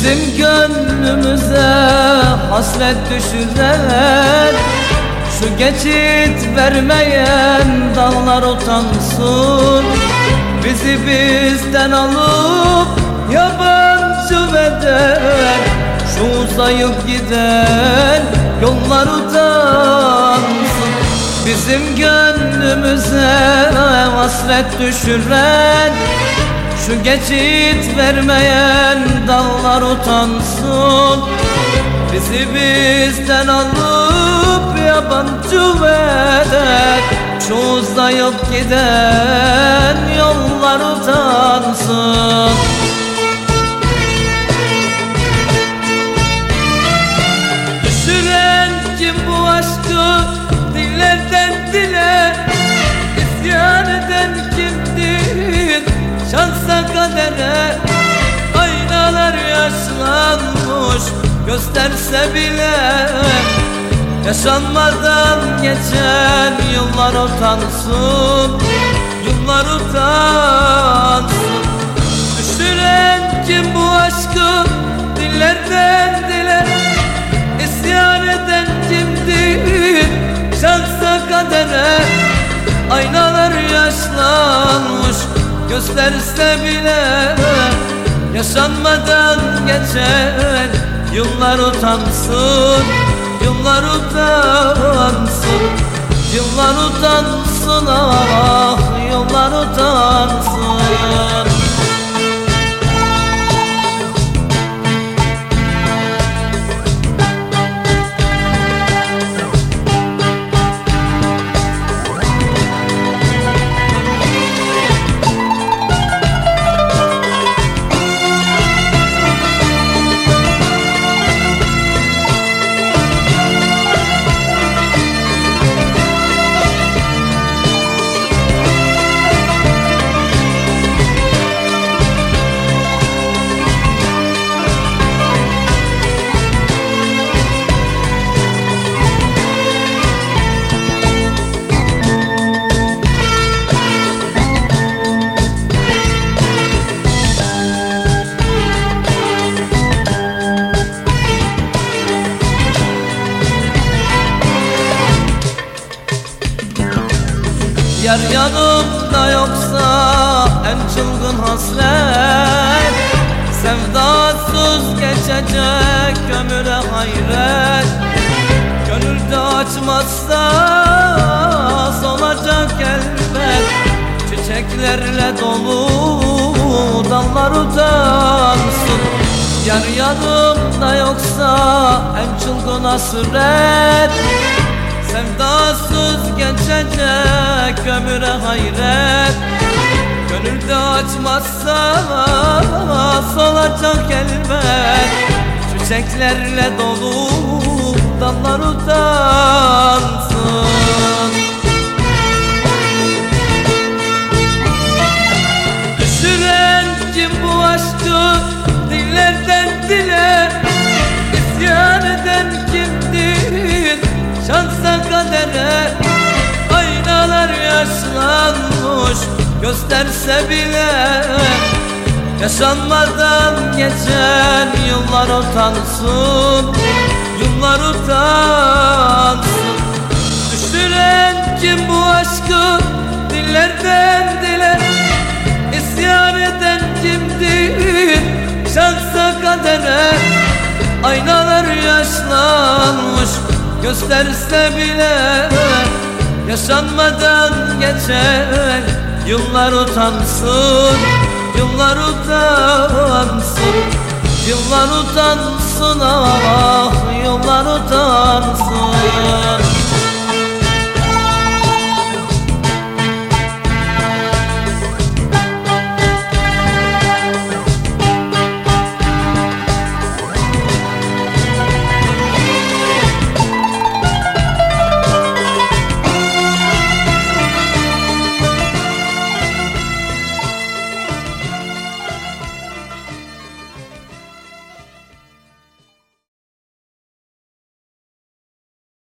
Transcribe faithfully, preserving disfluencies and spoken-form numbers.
Bizim gönlümüze hasret düşüren, şu geçit vermeyen dağlar utansın. Bizi bizden alıp yabancı eden, şu uzayıp giden yollar utansın. Bizim gönlümüze hasret düşüren, şu geçit vermeyen dağlar utansın. Bizi bizden alıp yabancı eden, şu uzayıp giden yollar utansın. Düşüren kim bu aşkı dillerden dile, isyan eden kimdir şansa kadere? Aynalar yaşlanmış gösterse bile, yaşanmadan geçen yıllar utansın, yıllar utansın. Düşüren kim bu aşkı dillerden dile, isyan eden kimdir şansa kadere? Aynalar yaşlanmış gösterse bile, yaşanmadan geçen yıllar utansın, yıllar utansın, yıllar utansın, ah yıllar utansın. Yar yanımda yoksa en çılgın hasret, sevdasız geçecek ömüre hayret. Gönülde açmazsa solacak elbet, çiçeklerle dolu dallar utansın. Yar yanımda yoksa en çılgın hasret, sevdasız geçecek ömüre hayret. Gönülde açmazsa solacak elbet, çiçeklerle dolu dallar utansın. Düşüren kim bu aşkı dillerden dile, isyan eden kimdir şansa kadere? Aynalar yaşlanmış gösterse bile, yaşanmadan geçen yıllar utansın, yıllar utansın. Düşüren kim bu aşkı dillerden dile, isyan eden kimdir şansa kadere? Aynalar yaşlanmış gösterse bile, yaşanmadan geçen yıllar utansın, yıllar utansın, yıllar utansın, ah yıllar utansın.